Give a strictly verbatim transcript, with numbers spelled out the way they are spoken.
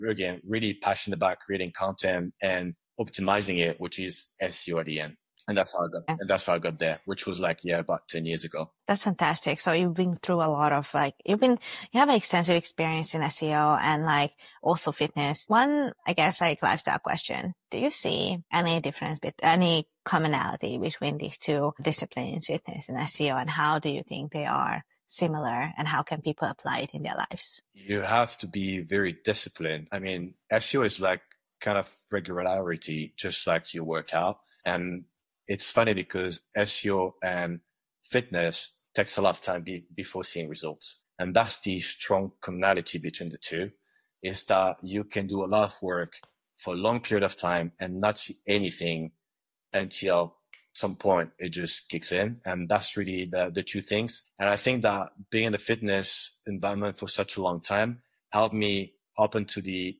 again, really passionate about creating content and optimizing it, which is S E O at the end. And that's how I got, and that's how I got there, which was like, yeah, about ten years ago. That's fantastic. So you've been through a lot of like, you've been, you have extensive experience in S E O and like also fitness. One, I guess like lifestyle question. Do you see any difference, with any commonality between these two disciplines, fitness and S E O, and how do you think they are similar and how can people apply it in their lives? You have to be very disciplined. I mean, S E O is like kind of regularity, just like you work out. And it's funny because S E O and fitness takes a lot of time be, before seeing results. And that's the strong commonality between the two, is that you can do a lot of work for a long period of time and not see anything until some point it just kicks in. And that's really the, the two things. And I think that being in the fitness environment for such a long time helped me open to the